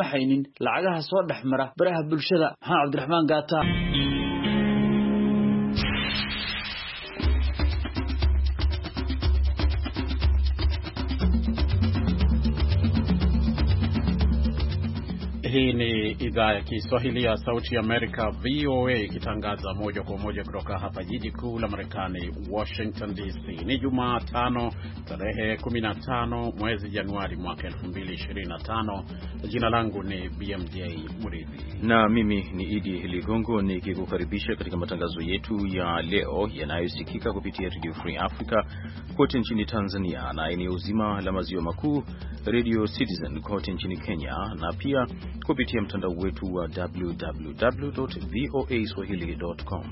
baxaynin lacagaha soo dhaxmara baraha bulshada. Cabdiraxmaan Gaata. Hii ni idhaa ya Kiswahili ya Sauti ya Amerika, VOA, ikitangaza moja kwa moja kutoka hapa jiji kuu la Marekani, Washington DC. Ni Jumatano, tarehe 15 mwezi Januari mwaka 2025. Jina langu ni BMJ Muridhi. Na mimi ni Idi Ligongo nikikukaribisha katika matangazo yetu ya leo yanayosikika kupitia Radio Free Africa kote nchini Tanzania na eneo zima la maziwa makuu, Radio Citizen kote nchini Kenya, na pia kupitia mtandao wetu wa www.voaswahili.com.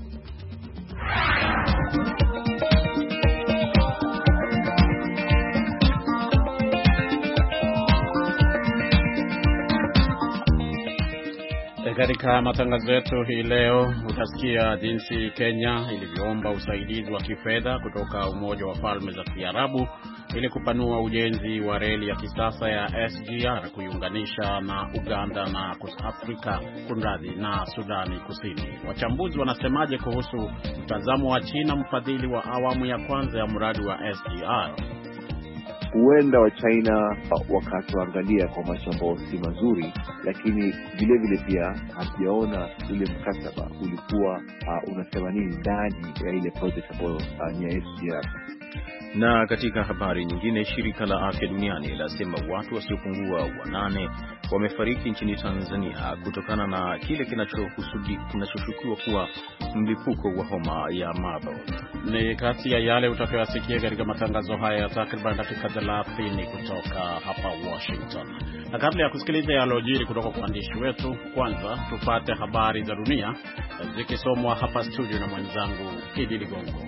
Katika matangazo yetu hii leo utasikia jinsi Kenya ilivyoomba usaidizi wa kifedha kutoka Umoja wa Falme za Kiarabu ili kupanua ujenzi wa reli ya kisasa ya SGR kuiunganisha na Uganda na Afrika kunradhi na Sudani Kusini. Wachambuzi wanasemaje kuhusu mtazamo wa China, mfadhili wa awamu ya kwanza ya mradi wa SGR? Huenda wa China wakatuangalia kwa macho ambayo si mazuri, lakini vile vile pia hatujaona ule mkataba ulikuwa unasema nini ndani ya ile project ambayo ni ya SGR. Na katika habari nyingine, shirika la afya duniani lasema watu wasiopungua 8 wamefariki nchini Tanzania kutokana na kile kinachoshukiwa kuwa mlipuko wa homa ya Marburg. Ni kati ya yale utakayosikia katika matangazo haya ya takriban dakika 30 kutoka hapa Washington. Na kabla ya kusikiliza yalojiri kutoka kwa waandishi wetu, kwanza tupate habari za dunia zikisomwa hapa studio na mwenzangu Idi Ligongo.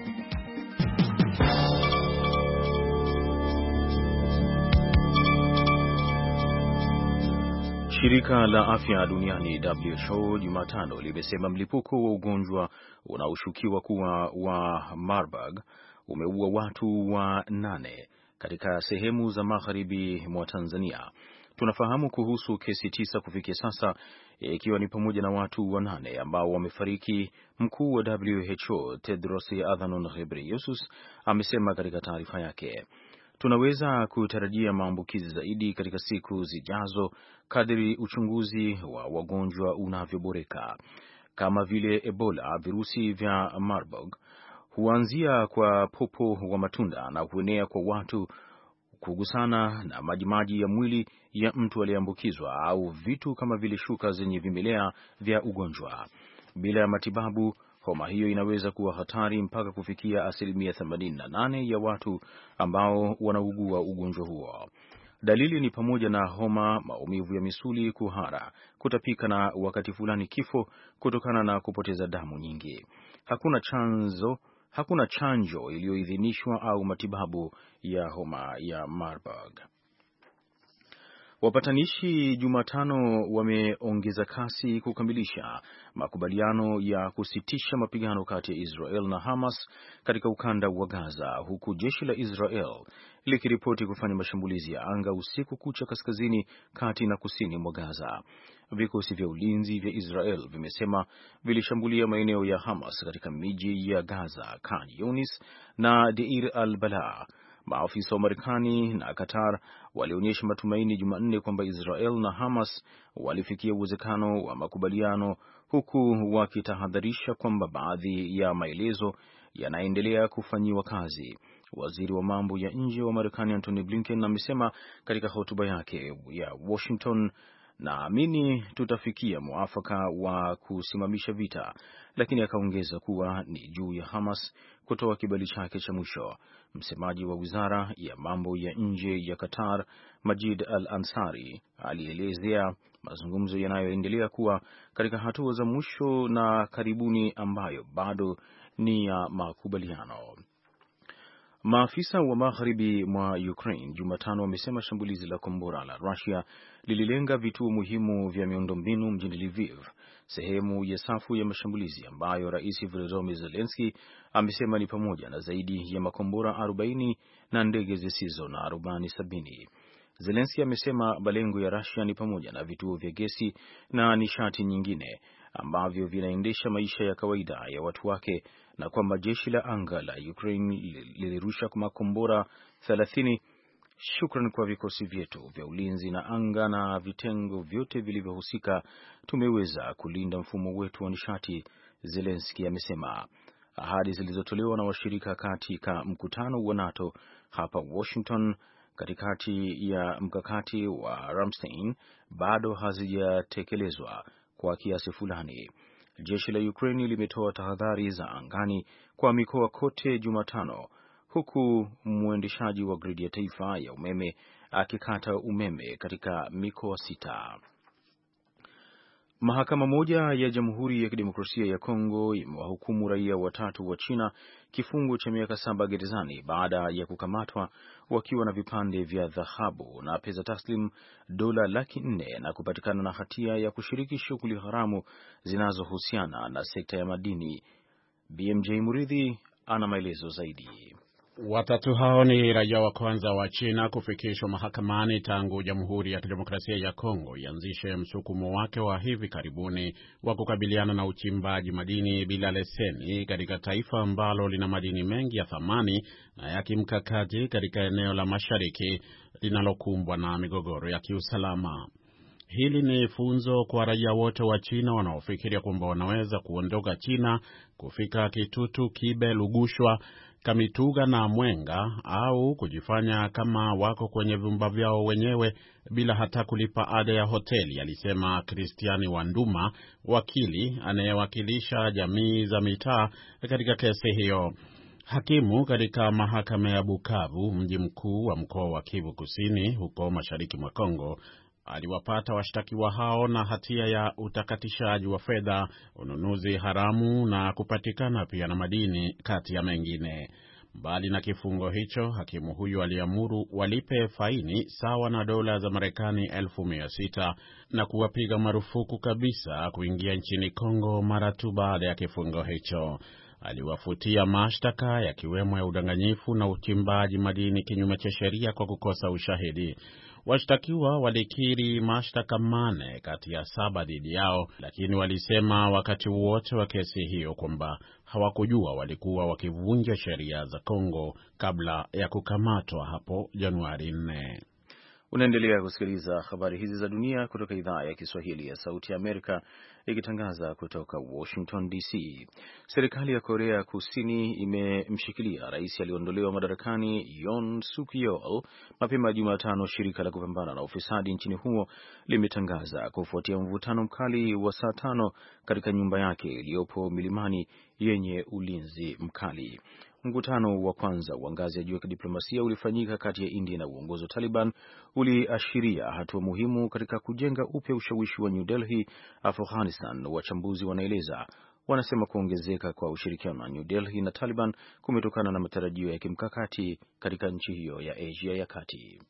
Shirika la afya duniani WHO Jumatano limesema mlipuko wa ugonjwa unaoshukiwa kuwa wa Marburg umeua watu 8 katika sehemu za magharibi mwa Tanzania. Tunafahamu kuhusu kesi 9 kufikia sasa, ikiwa ni pamoja na watu 8 ambao wamefariki. Mkuu wa WHO Tedros Adhanom Ghebreyesus amesema katika taarifa yake, tunaweza kutarajia maambukizi zaidi katika siku zijazo kadri uchunguzi wa wagonjwa unavyoboreka. Kama vile Ebola, virusi vya Marburg huanzia kwa popo wa matunda na huenea kwa watu kugusana na majimaji ya mwili ya mtu aliyeambukizwa au vitu kama vile shuka zenye vimelea vya ugonjwa. Bila matibabu, homa hiyo inaweza kuwa hatari mpaka kufikia 88% ya watu ambao wanaugua ugonjwa huo. Dalili ni pamoja na homa, maumivu ya misuli, kuhara, kutapika na wakati fulani kifo kutokana na kupoteza damu nyingi. Hakuna chanjo iliyoidhinishwa au matibabu ya homa ya Marburg. Wapatanishi Jumatano wameongeza kasi kukamilisha makubaliano ya kusitisha mapigano kati ya Israel na Hamas katika ukanda wa Gaza, huku jeshi la Israel likiripoti kufanya mashambulizi ya anga usiku kucha kaskazini, kati na kusini mwa Gaza. Vikosi vya ulinzi vya Israel vimesema vilishambulia maeneo ya Hamas katika miji ya Gaza, Khan Yunis na Deir al-Balah. Maafisa wa Marekani na Qatar walionyesha matumaini Jumanne kwamba Israel na Hamas walifikia uwezekano wa makubaliano, huku wakitahadharisha kwamba baadhi ya maelezo yanaendelea kufanyiwa kazi. Waziri wa mambo ya nje wa Marekani Antony Blinken amesema katika hotuba yake ya Washington, naamini tutafikia muafaka wa kusimamisha vita, lakini akaongeza kuwa ni juu ya Hamas kutoa kibali chake cha mwisho. Msemaji wa wizara ya mambo ya nje ya Qatar, Majid Al-Ansari, alielezea mazungumzo yanayoendelea kuwa katika hatua za mwisho na karibuni ambayo bado ni ya makubaliano. Maafisa wa magharibi mwa Ukraine Jumatano wamesema shambulizi la kombora la Russia lililenga vituo muhimu vya miundombinu mjini Lviv, sehemu ya safu ya mashambulizi ambayo Rais Volodymyr Zelensky amesema ni pamoja na zaidi ya makombora 40 na ndege zisizo na rubani 70. Zelensky amesema malengo ya Russia ni pamoja na vituo vya gesi na nishati nyingine ambavyo vinaendesha maisha ya kawaida ya watu wake, na kwamba jeshi la anga la Ukraine lilirusha makombora 30. Shukran kwa vikosi vyetu vya ulinzi na anga na vitengo vyote vilivyohusika, tumeweza kulinda mfumo wetu wa nishati, Zelensky amesema. Ahadi zilizotolewa na washirika katika mkutano wa NATO hapa Washington katikati ya mkakati wa Ramstein bado hazijatekelezwa kwa kiasi fulani. Jeshi la Ukraine limetoa tahadhari za angani kwa mikoa kote Jumatano, huku mwendeshaji wa gridi ya taifa ya umeme akikata umeme katika mikoa 6. Mahakama moja ya Jamhuri ya Kidemokrasia ya Kongo imewahukumu raia 3 wa China kifungo cha miaka 7 gerezani baada ya kukamatwa wakiwa na vipande vya dhahabu na pesa taslim dola $400,000 na kupatikana na hatia ya kushiriki shughuli haramu zinazohusiana na sekta ya madini. BMJ Muridhi ana maelezo zaidi. Watatu hao ni raia wa kwanza wa China kufikishwa mahakamani tangu Jamhuri ya Kidemokrasia ya Kongo ianzishe msukumo wake wa hivi karibuni wa kukabiliana na uchimbaji madini bila leseni katika taifa ambalo lina madini mengi ya thamani na ya kimkakati katika eneo la Mashariki linalokumbwa na migogoro ya kiusalama. Hili ni funzo kwa raia wote wa China wanaofikiria kwamba wanaweza kuondoka China kufika Kitutu, Kibe, Lugushwa, Kamituga na Mwenga au kujifanya kama wako kwenye vyumba vyao wenyewe bila hata kulipa ada ya hoteli, alisema Kristiani Wanduma, wakili anayewakilisha jamii za mitaa katika kesi hiyo. Hakimu katika mahakama ya Bukavu, mji mkuu wa mkoa wa Kivu Kusini huko mashariki mwa Kongo, aliwapata washtakiwa hao na hatia ya utakatishaji wa fedha, ununuzi haramu na kupatikana pia na madini kati ya mengine. Mbali na kifungo hicho, hakimu huyu aliamuru walipe faini sawa na dola za Marekani 1,600 na kuwapiga marufuku kabisa kuingia nchini Kongo mara tu baada ya kifungo hicho. Aliwafutia mashtaka yakiwemo ya udanganyifu na uchimbaji madini kinyume cha sheria kwa kukosa ushahidi. Washtakiwa walikiri mashtaka 8 kati ya 7 dhidi yao, lakini walisema wakati wote wa kesi hiyo kwamba hawakujua walikuwa wakivunja sheria za Kongo kabla ya kukamatwa hapo Januari 4. Unaendelea kusikiliza habari hizi za dunia kutoka idhaa ya Kiswahili ya Sauti ya Amerika ikitangaza kutoka Washington DC. Serikali ya Korea Kusini imemshikilia rais aliyeondolewa madarakani Yoon Suk Yeol mapema Jumatano, shirika la kupambana na ufisadi nchini humo limetangaza, kufuatia mvutano mkali wa saa 5 katika nyumba yake iliyopo milimani yenye ulinzi mkali. Mkutano wa kwanza wa ngazi ya juu ya kidiplomasia ulifanyika kati ya India na uongozi wa Taliban, uliashiria hatua muhimu katika kujenga upya ushawishi wa New Delhi, Afghanistan. Wachambuzi wanasema kuongezeka kwa ushirikiano wa New Delhi na Taliban kumetokana na matarajio ya kimkakati katika nchi hiyo ya Asia ya Kati.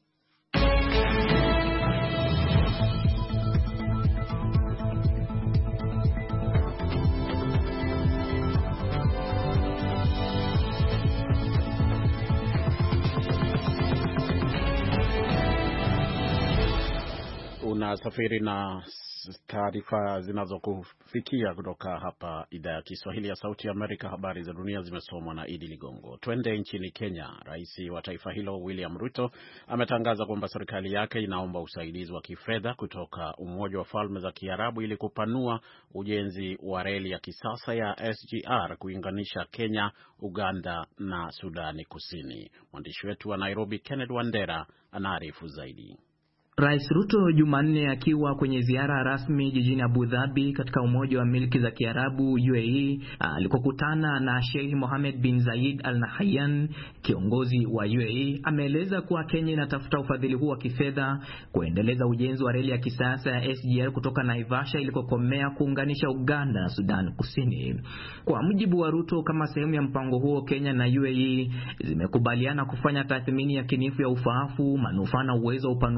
Unasafiri na taarifa zinazokufikia kutoka hapa idhaa ya Kiswahili ya Sauti ya Amerika. Habari za dunia zimesomwa na Idi Ligongo. Twende nchini Kenya. Rais wa taifa hilo William Ruto ametangaza kwamba serikali yake inaomba usaidizi wa kifedha kutoka Umoja wa Falme za Kiarabu ili kupanua ujenzi wa reli ya kisasa ya SGR kuunganisha Kenya, Uganda na Sudani Kusini. Mwandishi wetu wa Nairobi Kenneth Wandera anaarifu zaidi. Rais Ruto Jumanne akiwa kwenye ziara rasmi jijini Abu Dhabi katika Umoja wa Milki za Kiarabu UAE alikokutana na Sheikh Mohammed bin Zayed Al Nahyan, kiongozi wa UAE, ameeleza kuwa Kenya inatafuta ufadhili huu wa kifedha kuendeleza ujenzi wa reli ya kisasa ya SGR kutoka Naivasha ilikokomea kuunganisha Uganda na Sudan Kusini. Kwa mujibu wa Ruto, kama sehemu ya mpango huo, Kenya na UAE zimekubaliana kufanya tathmini ya kinifu ya ufaafu, manufaa na uwezo wa upanuzi huo katika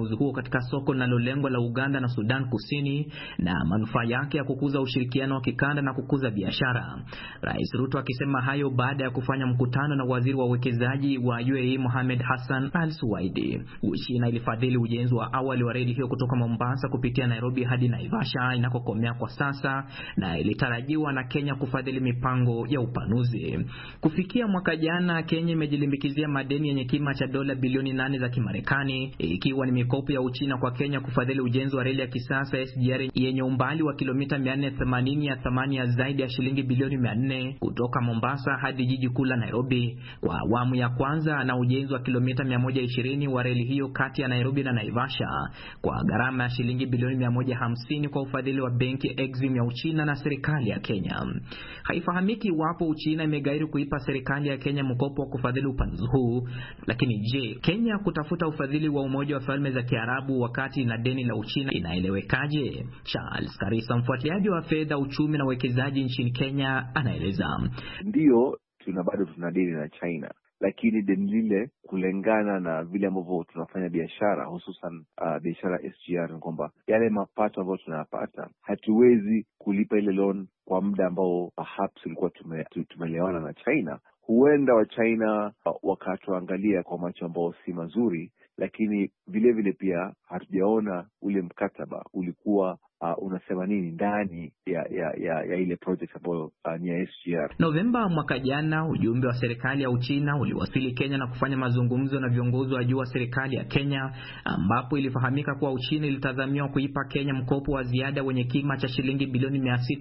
katika soko linalolengwa la Uganda na Sudan Kusini na manufaa yake ya kukuza ushirikiano wa kikanda na kukuza biashara. Rais Ruto akisema hayo baada ya kufanya mkutano na waziri wa uwekezaji wa UAE Mohamed Hassan Al Suwaidi. Uchina ilifadhili ujenzi wa awali wa reli hiyo kutoka Mombasa kupitia Nairobi hadi Naivasha inakokomea kwa sasa, na ilitarajiwa na Kenya kufadhili mipango ya upanuzi. Kufikia mwaka jana, Kenya imejilimbikizia madeni yenye kima cha dola bilioni 8 za Kimarekani, ikiwa ni mikopo ya Uchina kwa Kenya kufadhili ujenzi wa reli ya kisasa SGR yenye umbali wa kilomita 480 ya thamani ya zaidi ya shilingi bilioni 400 kutoka Mombasa hadi jiji kuu la Nairobi kwa awamu ya kwanza, na ujenzi wa kilomita 120 wa reli hiyo kati ya Nairobi na Naivasha kwa gharama ya shilingi bilioni 150 kwa ufadhili wa benki Exim ya Uchina na serikali ya Kenya. Haifahamiki iwapo Uchina imegairi kuipa serikali ya Kenya mkopo wa kufadhili upanuzi huu, lakini je, Kenya kutafuta ufadhili wa Umoja wa Falme za Kiarabu wakati na deni la Uchina inaelewekaje? Charles Karisa, mfuatiliaji wa fedha, uchumi na uwekezaji nchini Kenya, anaeleza. Ndio, bado tuna deni na China, lakini deni lile kulingana na vile ambavyo tunafanya biashara, hususan biashara SGR, ni kwamba yale mapato ambayo tunayapata hatuwezi kulipa ile loan kwa muda ambao perhaps ilikuwa tumelewana na China. Huenda wa China wakatuangalia kwa macho ambao si mazuri, lakini vile vile pia hatujaona ule mkataba ulikuwa unasema nini ndani ya ile project ambayo ni ya SGR. Novemba mwaka jana, ujumbe wa serikali ya Uchina uliwasili Kenya na kufanya mazungumzo na viongozi wa juu wa serikali ya Kenya, ambapo ilifahamika kuwa Uchina ilitazamiwa kuipa Kenya mkopo wa ziada wenye kima cha shilingi bilioni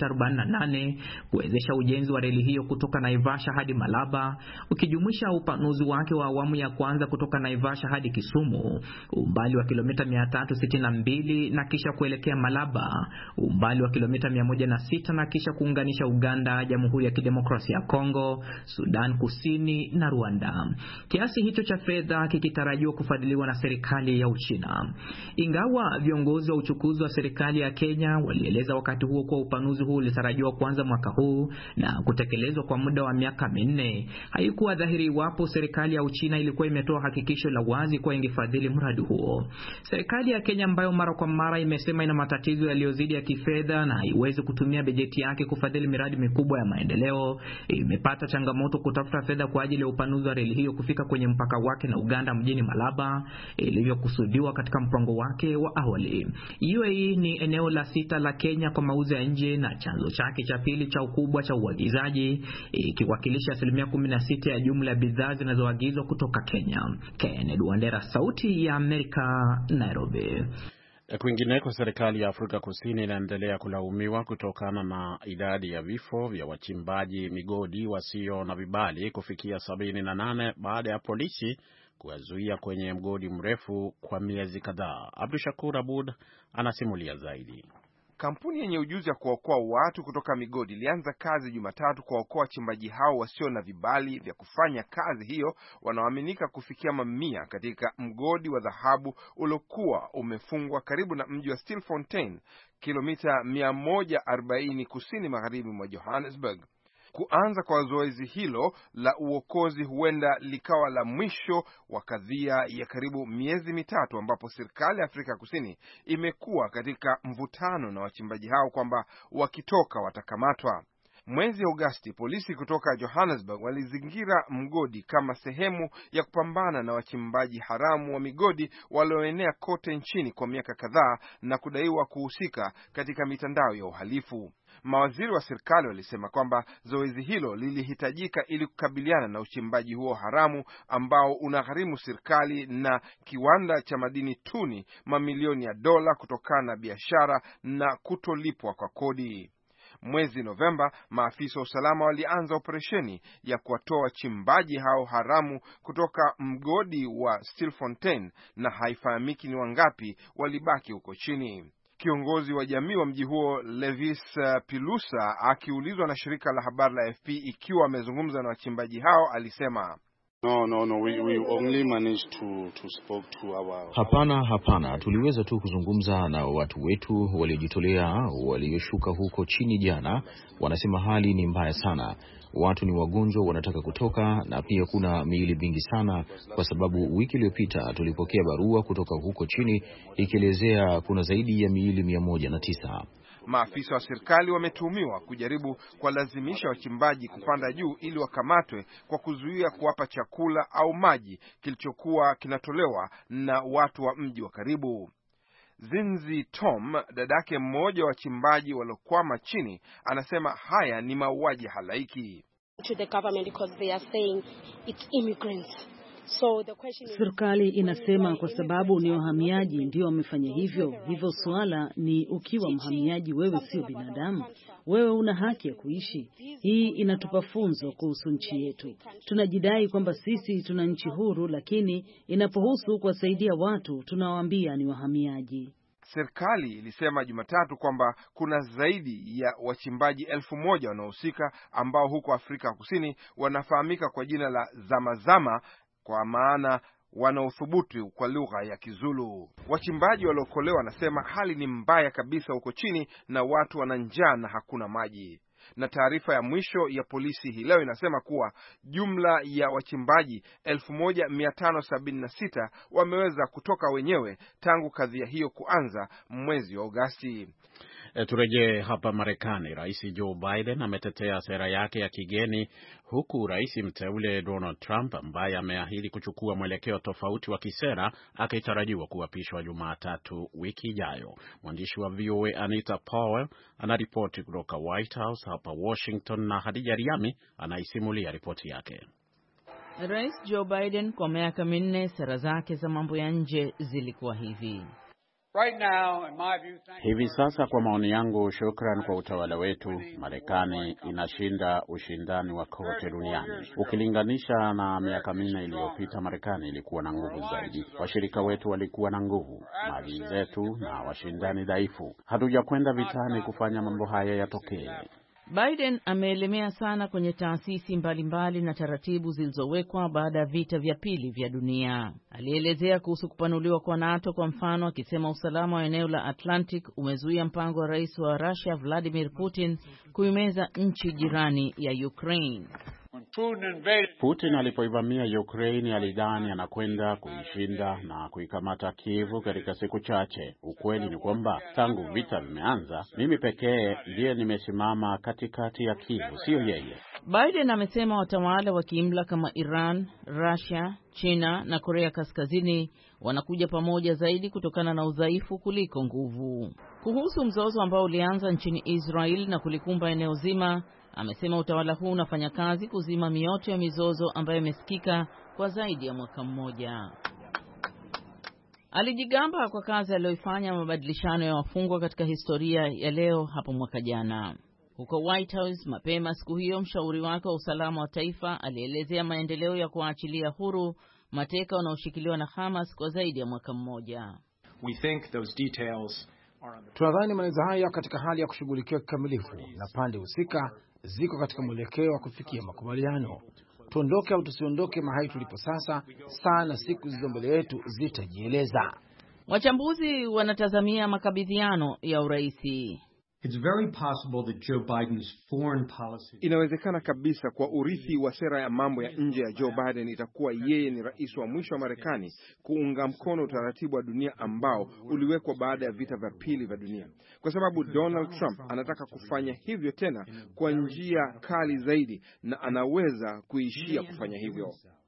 648 kuwezesha ujenzi wa reli hiyo kutoka Naivasha hadi Malaba, ukijumuisha upanuzi wake wa awamu ya kwanza kutoka Naivasha hadi Kisumu, umbali wa kilomita 362, na kisha kuelekea Malaba, umbali wa kilomita 106, na kisha kuunganisha Uganda, Jamhuri ya Kidemokrasia ya Kongo, Sudan Kusini na Rwanda. Kiasi hicho cha fedha kikitarajiwa kufadhiliwa na serikali ya Uchina. Ingawa viongozi wa uchukuzi wa serikali ya Kenya walieleza wakati huo kuwa upanuzi huu ulitarajiwa kuanza mwaka huu na kutekelezwa kwa muda wa miaka 4, haikuwa dhahiri iwapo serikali ya Uchina ilikuwa imetoa hakikisho la wazi kwa ingefadhili mradi huo. Serikali ya Kenya, ambayo mara kwa mara imesema ina matatizo yaliyozidi ya kifedha na haiwezi kutumia bajeti yake kufadhili miradi mikubwa ya maendeleo, imepata changamoto kutafuta fedha kwa ajili ya upanuzi wa reli hiyo kufika kwenye mpaka wake na Uganda mjini Malaba ilivyokusudiwa katika mpango wake wa awali. UAE ni eneo la 6 la Kenya kwa mauzo ya nje na chanzo chake cha pili cha ukubwa cha uagizaji, ikiwakilisha 16% ya jumla ya bidhaa zinazoagizwa kutoka Kenya. Kennedy Wandera, Sauti ya Amerika, Nairobi. Kwingineko, serikali ya Afrika Kusini inaendelea kulaumiwa kutokana na idadi ya vifo vya wachimbaji migodi wasio na vibali kufikia 78 baada ya polisi kuwazuia kwenye mgodi mrefu kwa miezi kadhaa. Abdushakur Abud anasimulia zaidi. Kampuni yenye ujuzi wa kuokoa watu kutoka migodi ilianza kazi Jumatatu kuokoa wachimbaji hao wasio na vibali vya kufanya kazi hiyo, wanaoaminika kufikia mamia katika mgodi wa dhahabu uliokuwa umefungwa karibu na mji wa Stilfontein, kilomita 140 kusini magharibi mwa Johannesburg. Kuanza kwa zoezi hilo la uokozi huenda likawa la mwisho wa kadhia ya karibu miezi mitatu, ambapo serikali ya Afrika Kusini imekuwa katika mvutano na wachimbaji hao kwamba wakitoka watakamatwa. Mwezi Agosti, polisi kutoka Johannesburg walizingira mgodi kama sehemu ya kupambana na wachimbaji haramu wa migodi walioenea kote nchini kwa miaka kadhaa na kudaiwa kuhusika katika mitandao ya uhalifu. Mawaziri wa serikali walisema kwamba zoezi hilo lilihitajika ili kukabiliana na uchimbaji huo haramu ambao unagharimu serikali na kiwanda cha madini tuni mamilioni ya dola kutokana na biashara na kutolipwa kwa kodi. Mwezi Novemba, maafisa wa usalama walianza operesheni ya kuwatoa wachimbaji hao haramu kutoka mgodi wa Stilfontein, na haifahamiki ni wangapi walibaki huko chini. Kiongozi wa jamii wa mji huo, Levis Pilusa, akiulizwa na shirika la habari la AFP ikiwa amezungumza na wachimbaji hao, alisema No. We only managed to spoke to our... Hapana. Tuliweza tu kuzungumza na watu wetu waliojitolea walioshuka huko chini jana. Wanasema hali ni mbaya sana. Watu ni wagonjwa, wanataka kutoka, na pia kuna miili mingi sana, kwa sababu wiki iliyopita tulipokea barua kutoka huko chini ikielezea kuna zaidi ya miili 109. Maafisa wa serikali wametuhumiwa kujaribu kuwalazimisha wachimbaji kupanda juu ili wakamatwe kwa kuzuia kuwapa chakula au maji kilichokuwa kinatolewa na watu wa mji wa karibu. Zinzi Tom, dadake mmoja wa wachimbaji waliokwama chini, anasema haya ni mauaji halaiki. Serikali inasema kwa sababu ni wahamiaji ndio wamefanya hivyo. Hivyo suala ni, ukiwa mhamiaji wewe sio binadamu, wewe una haki ya kuishi. Hii inatupa funzo kuhusu nchi yetu. Tunajidai kwamba sisi tuna nchi huru, lakini inapohusu kuwasaidia watu tunawaambia ni wahamiaji. Serikali ilisema Jumatatu kwamba kuna zaidi ya wachimbaji 1,000 wanaohusika ambao huko Afrika Kusini wanafahamika kwa jina la Zamazama, kwa maana wanaothubutu kwa lugha ya Kizulu. Wachimbaji waliokolewa wanasema hali ni mbaya kabisa huko chini na watu wana njaa na hakuna maji. Na taarifa ya mwisho ya polisi hii leo inasema kuwa jumla ya wachimbaji 1576 wameweza kutoka wenyewe tangu kadhia hiyo kuanza mwezi wa Agosti. Turejee hapa Marekani. Rais Joe Biden ametetea sera yake ya kigeni, huku rais mteule Donald Trump ambaye ameahidi kuchukua mwelekeo tofauti wa kisera akitarajiwa kuapishwa Jumatatu wiki ijayo. Mwandishi wa VOA Anita Powell anaripoti kutoka White House hapa Washington, na Hadija Riami anaisimulia ripoti yake. Rais Joe Biden kwa miaka 4 sera zake za mambo ya nje zilikuwa hivi. Hivi sasa, kwa maoni yangu, shukran kwa utawala wetu, Marekani inashinda ushindani wa kote duniani. Ukilinganisha na miaka 4 iliyopita, Marekani ilikuwa na nguvu zaidi. Washirika wetu walikuwa na nguvu, mali zetu na washindani dhaifu. Hatujakwenda vitani kufanya mambo haya yatokee. Biden ameelemea sana kwenye taasisi mbalimbali na taratibu zilizowekwa baada ya vita vya pili vya dunia. Alielezea kuhusu kupanuliwa kwa NATO kwa mfano, akisema usalama wa eneo la Atlantic umezuia mpango wa rais wa Russia Vladimir Putin kuimeza nchi jirani ya Ukraine. Putin alipoivamia Ukraine alidhani anakwenda kuishinda na kuikamata Kiev katika siku chache. Ukweli ni kwamba tangu vita vimeanza, mimi pekee ndiye nimesimama katikati ya Kiev, sio yeye. Biden amesema watawala wa kiimla kama Iran, Russia, China na Korea Kaskazini wanakuja pamoja zaidi kutokana na udhaifu kuliko nguvu. Kuhusu mzozo ambao ulianza nchini Israel na kulikumba eneo zima, amesema utawala huu unafanya kazi kuzima mioto ya mizozo ambayo imesikika kwa zaidi ya mwaka mmoja. Alijigamba kwa kazi aliyoifanya mabadilishano ya wafungwa katika historia ya leo hapo mwaka jana. Huko White House mapema siku hiyo, mshauri wake wa usalama wa taifa alielezea maendeleo ya kuachilia huru mateka wanaoshikiliwa na Hamas kwa zaidi ya mwaka mmoja. Tunadhani maelezo haya katika hali ya kushughulikiwa kikamilifu na pande husika ziko katika mwelekeo wa kufikia makubaliano. Tuondoke au tusiondoke mahali tulipo sasa, saa na siku zilizo mbele yetu zitajieleza. Wachambuzi wanatazamia makabidhiano ya uraisi. Inawezekana kabisa kwa urithi wa sera ya mambo ya nje ya Joe Biden itakuwa yeye ni rais wa mwisho wa Marekani kuunga mkono utaratibu wa dunia ambao uliwekwa baada ya vita vya pili vya dunia, kwa sababu Donald Trump anataka kufanya hivyo tena kwa njia kali zaidi, na anaweza kuishia kufanya hivyo.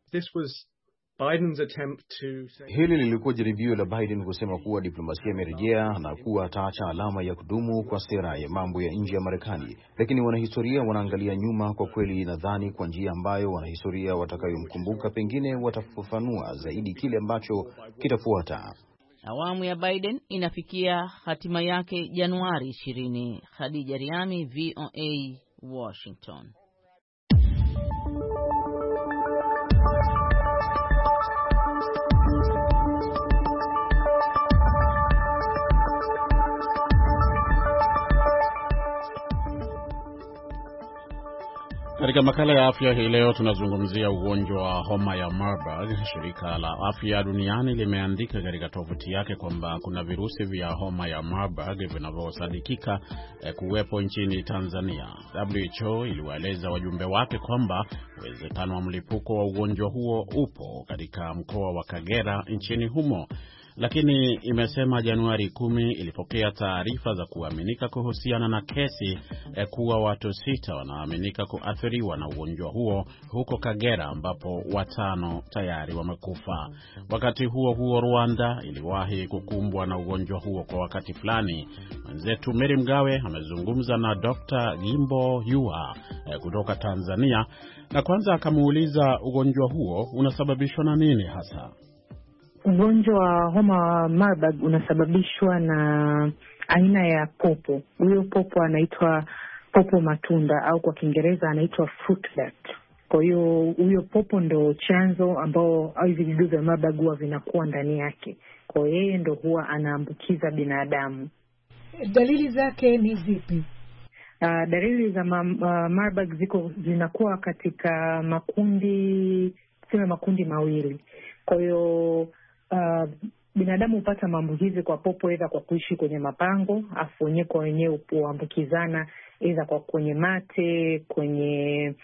Hili lilikuwa jaribio la Biden kusema kuwa diplomasia imerejea na kuwa ataacha alama ya kudumu kwa sera ya mambo ya nje ya Marekani. Lakini wanahistoria wanaangalia nyuma. Kwa kweli nadhani kwa njia ambayo wanahistoria watakayomkumbuka pengine watafafanua zaidi kile ambacho kitafuata. Awamu ya Biden inafikia hatima yake Januari 20. Khadija Riami, VOA, Washington. Katika makala ya afya hii leo tunazungumzia ugonjwa wa homa ya Marburg. Shirika la Afya Duniani limeandika katika tovuti yake kwamba kuna virusi vya homa ya Marburg vinavyosadikika kuwepo nchini Tanzania. WHO iliwaeleza wajumbe wake kwamba uwezekano wa mlipuko wa ugonjwa huo upo katika mkoa wa Kagera nchini humo. Lakini imesema Januari 10 ilipokea taarifa za kuaminika kuhusiana na kesi kuwa watu 6 wanaaminika kuathiriwa na ugonjwa huo huko Kagera, ambapo 5 tayari wamekufa. Wakati huo huo, Rwanda iliwahi kukumbwa na ugonjwa huo kwa wakati fulani. Mwenzetu Mary Mgawe amezungumza na Dr. Gimbo Yua kutoka Tanzania, na kwanza akamuuliza ugonjwa huo unasababishwa na nini hasa. Ugonjwa wa homa wa Marburg unasababishwa na aina ya popo. Huyo popo anaitwa popo matunda au kwa Kiingereza anaitwa fruit bat. Kwa hiyo huyo popo ndo chanzo ambao hivi vidudu vya Marburg huwa vinakuwa ndani yake. Kwa hiyo yeye ndo huwa anaambukiza binadamu. Dalili zake ni zipi? Dalili za Marburg zinakuwa katika makundi mawili. Kwa hiyo binadamu hupata maambukizi kwa popo aidha kwa kuishi kwenye mapango, afu wenyewe kwa wenyewe huambukizana aidha kwa kwenye mate, kwenye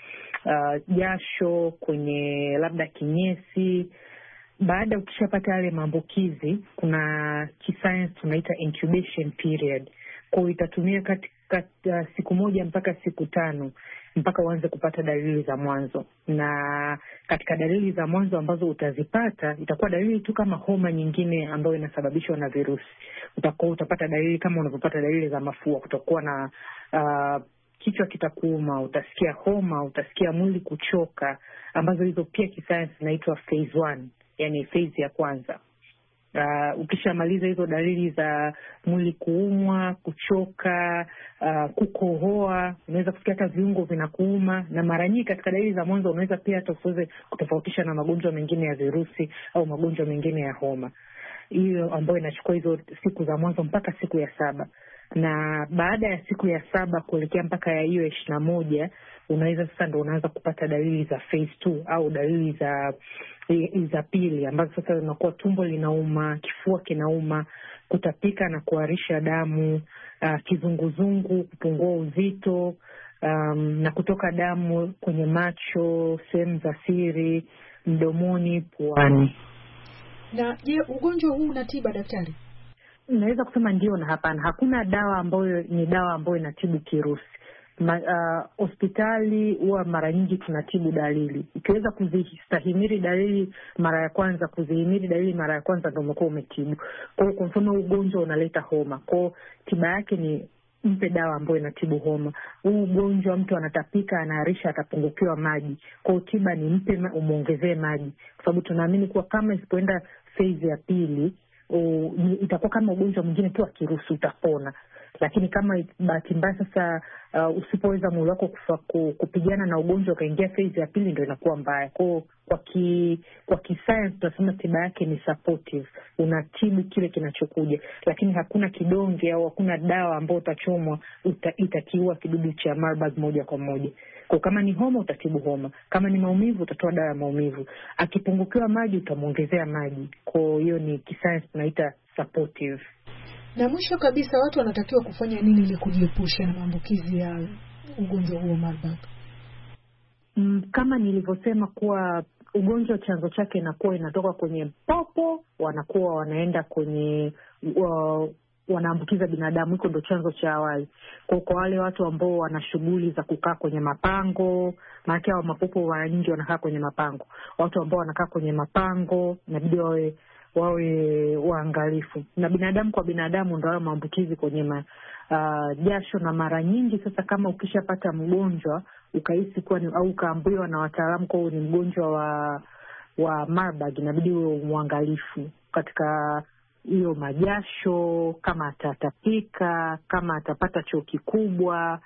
jasho, kwenye labda kinyesi. Baada ukishapata yale maambukizi, kuna kisayansi tunaita incubation period. Kwa hiyo itatumia katika siku 1 mpaka siku 5 mpaka uanze kupata dalili za mwanzo. Na katika dalili za mwanzo ambazo utazipata, itakuwa dalili tu kama homa nyingine ambayo inasababishwa na virusi. Utapata dalili kama unavyopata dalili za mafua, kutakuwa na kichwa kitakuuma, utasikia homa, utasikia mwili kuchoka, ambazo hizo pia kisayansi zinaitwa phase 1, yani phase ya kwanza. Ukishamaliza hizo dalili za mwili kuumwa, kuchoka, kukohoa, unaweza kusikia hata viungo vinakuuma, na mara nyingi katika dalili za mwanzo unaweza pia hata usiweze kutofautisha na magonjwa mengine ya virusi au magonjwa mengine ya homa. Hiyo ambayo inachukua hizo siku za mwanzo mpaka siku ya 7. Na baada ya siku ya 7 kuelekea mpaka ya hiyo 21, unaweza sasa ndo unaanza kupata dalili za phase 2 au dalili za pili, ambazo sasa zinakuwa tumbo linauma, kifua kinauma, kutapika na kuharisha damu, kizunguzungu, kupungua uzito, na kutoka damu kwenye macho, sehemu za siri, mdomoni, puani. Na je, ugonjwa huu una tiba, daktari? Naweza kusema ndio na hapana. Hakuna dawa ambayo ni dawa ambayo inatibu kirusi. Hospitali huwa mara nyingi tunatibu dalili. Ukiweza kuzistahimili dalili mara ya kwanza, ndio umekuwa umetibu. Kwa mfano ugonjwa unaleta homa, kwa tiba yake ni mpe dawa ambayo inatibu homa. Huu ugonjwa mtu anatapika, anaharisha, atapungukiwa maji. Kwa tiba ni mpe, umuongezee maji. Kwa sababu tunaamini kuwa kama isipoenda phase ya pili, itakuwa kama ugonjwa mwingine tu akiruhusu utapona. Lakini kama bahati mbaya sasa usipoweza mwili wako kupigana na ugonjwa ukaingia phase ya pili, ndio inakuwa mbaya. Kwa kisayansi tunasema tiba yake ni supportive, unatibu kile kinachokuja, lakini hakuna kidonge au hakuna dawa ambayo utachomwa itakiua kidudu cha Marburg moja kwa moja. Kwa kama ni homa utatibu homa, kama ni maumivu utatoa dawa ya maumivu, akipungukiwa maji utamuongezea maji. Kwa hiyo ni kisayansi tunaita supportive. Na mwisho kabisa, watu wanatakiwa kufanya nini ili kujiepusha na maambukizi ya ugonjwa huo Marburg? Kama nilivyosema kuwa ugonjwa chanzo chake inakuwa inatoka kwenye popo, wanakuwa wanaenda kwenye wanaambukiza binadamu. Hiko ndo chanzo cha awali. Kwa wale watu ambao wana shughuli za kukaa kwenye mapango, maana hao mapopo mara nyingi wanakaa kwenye mapango. Watu ambao wanakaa kwenye mapango inabidi wawe waangalifu. Na binadamu kwa binadamu ndio maambukizi kwenye jasho. Na mara nyingi sasa, kama ukishapata mgonjwa ukahisi kuwa au ukaambiwa na wataalamu kwa ni mgonjwa wa Marburg, inabidi uwe muangalifu katika hiyo majasho, kama atatapika, kama atapata choo kikubwa,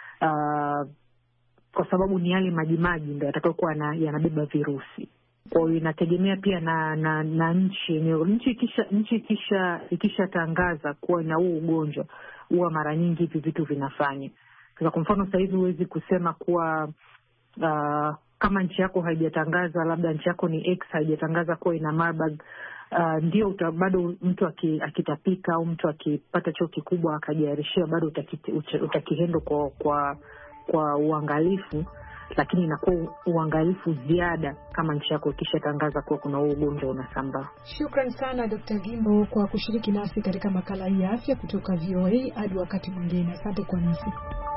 kwa sababu ni yale majimaji ndio yatakayokuwa yanabeba virusi. Kwa hiyo inategemea pia na nchi yenyewe. Nchi ikishatangaza kuwa na huu ugonjwa, huwa mara nyingi hivi vitu vinafanya. Kwa mfano sasa hivi huwezi kusema kuwa kama nchi yako haijatangaza, labda nchi yako ni X haijatangaza kuwa ina Marburg, ndio bado mtu akitapika au mtu akipata choo kikubwa akajiarishia, bado utakihendo kwa uangalifu, lakini inakuwa uangalifu ziada kama nchi yako ikishatangaza kuwa kuna ugonjwa unasambaa. Shukran sana Dr. Gimbo kwa kushiriki nasi katika makala hii ya afya kutoka VOA. Hadi wakati mwingine. Asante kwa nasi.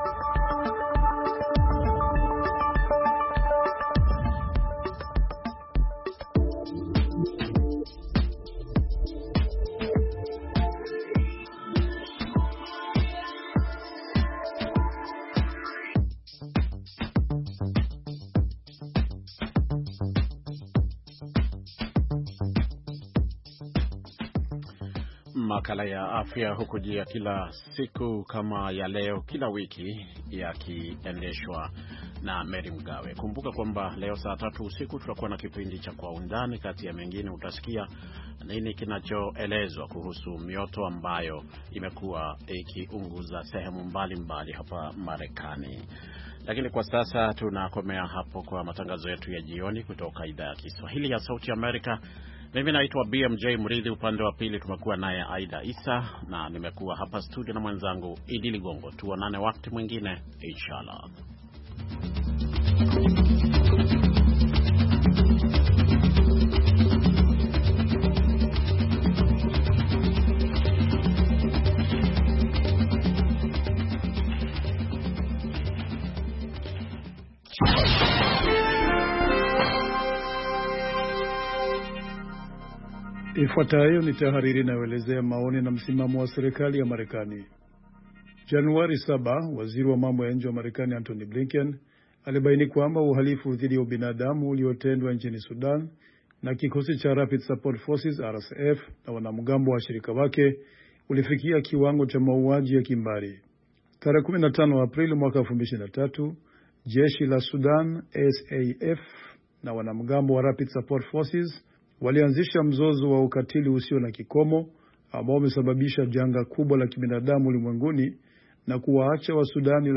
Makala ya afya hukujia kila siku kama ya leo, kila wiki, yakiendeshwa na Mary Mgawe. Kumbuka kwamba leo saa 3 usiku tutakuwa na kipindi cha Kwa Undani. Kati ya mengine utasikia nini kinachoelezwa kuhusu mioto ambayo imekuwa ikiunguza sehemu mbalimbali hapa Marekani. Lakini kwa sasa tunakomea hapo kwa matangazo yetu ya jioni kutoka idhaa ya Kiswahili ya Sauti Amerika. Mimi naitwa BMJ Mridhi, upande wa pili tumekuwa naye Aida Isa, na nimekuwa hapa studio na mwenzangu Idi Ligongo. Tuonane wakati mwingine inshallah. Ifuatayo ni tahariri inayoelezea maoni na msimamo wa serikali ya Marekani. Januari 7, waziri wa mambo ya nje wa Marekani Antony Blinken alibaini kwamba uhalifu dhidi ya ubinadamu uliotendwa nchini Sudan na kikosi cha Rapid Support Forces RSF na wanamgambo wa shirika wake ulifikia kiwango cha mauaji ya kimbari. Tarehe 15 Aprili mwaka 2023, jeshi la Sudan SAF na wanamgambo wa Rapid Support Forces walianzisha mzozo wa ukatili usio na kikomo ambao umesababisha janga kubwa la kibinadamu ulimwenguni na kuwaacha wa Sudani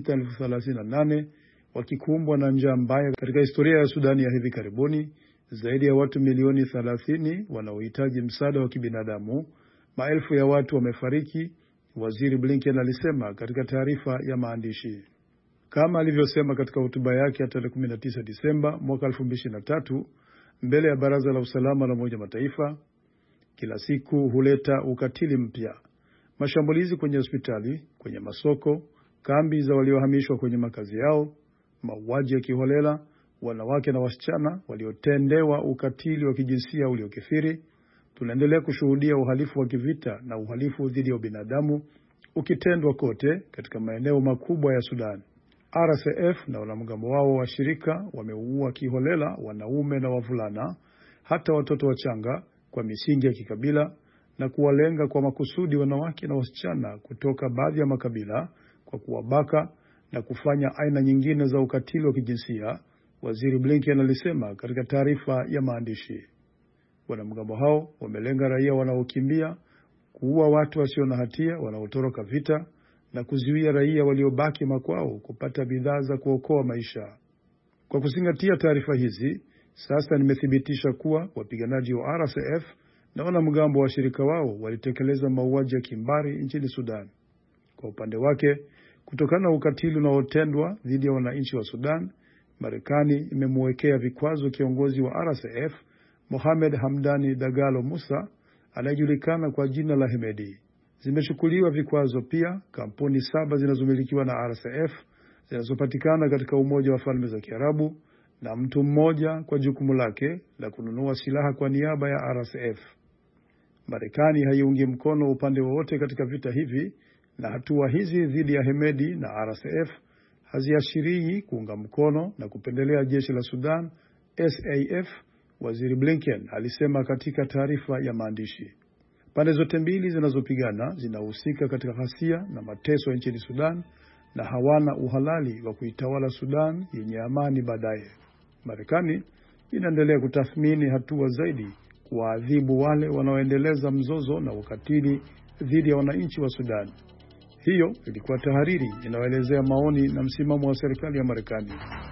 638,000 wakikumbwa na njaa mbaya. Katika historia ya Sudani ya hivi karibuni, zaidi ya watu milioni 30 wanaohitaji msaada wa kibinadamu. Maelfu ya watu wamefariki, Waziri Blinken alisema katika taarifa ya maandishi. Kama alivyosema katika hotuba yake ya tarehe 19 Disemba mwaka 2023 mbele ya Baraza la Usalama la Umoja Mataifa, kila siku huleta ukatili mpya. Mashambulizi kwenye hospitali, kwenye masoko, kambi za waliohamishwa kwenye makazi yao, mauaji ya kiholela, wanawake na wasichana waliotendewa ukatili wa kijinsia uliokithiri. Tunaendelea kushuhudia uhalifu wa kivita na uhalifu dhidi ya ubinadamu ukitendwa kote katika maeneo makubwa ya Sudan. RSF na wanamgambo wao wa shirika wameua kiholela wanaume na wavulana, hata watoto wachanga, kwa misingi ya kikabila na kuwalenga kwa makusudi wanawake na wasichana kutoka baadhi ya makabila kwa kuwabaka na kufanya aina nyingine za ukatili wa kijinsia, Waziri Blinken alisema katika taarifa ya maandishi. Wanamgambo hao wamelenga raia wanaokimbia, kuua watu wasio na hatia wanaotoroka vita na kuzuia raia waliobaki makwao kupata bidhaa za kuokoa maisha. Kwa kuzingatia taarifa hizi, sasa nimethibitisha kuwa wapiganaji wa RSF na wanamgambo wa shirika wao walitekeleza mauaji ya kimbari nchini Sudan. Kwa upande wake, kutokana na ukatili unaotendwa dhidi ya wananchi wa Sudan, Marekani imemwekea vikwazo kiongozi wa RSF Mohamed Hamdani Dagalo Musa, anayejulikana kwa jina la Hemedi. Zimechukuliwa vikwazo pia kampuni 7 zinazomilikiwa na RSF zinazopatikana katika Umoja wa Falme za Kiarabu na mtu mmoja kwa jukumu lake la kununua silaha kwa niaba ya RSF. Marekani haiungi mkono upande wowote katika vita hivi, na hatua hizi dhidi ya Hemedi na RSF haziashirii kuunga mkono na kupendelea jeshi la Sudan SAF, Waziri Blinken alisema katika taarifa ya maandishi. Pande zote mbili zinazopigana zinahusika katika ghasia na mateso nchini Sudan na hawana uhalali wa kuitawala Sudan yenye amani baadaye. Marekani inaendelea kutathmini hatua zaidi kuwaadhibu wale wanaoendeleza mzozo na ukatili dhidi ya wananchi wa Sudan. Hiyo ilikuwa tahariri inayoelezea maoni na msimamo wa serikali ya Marekani.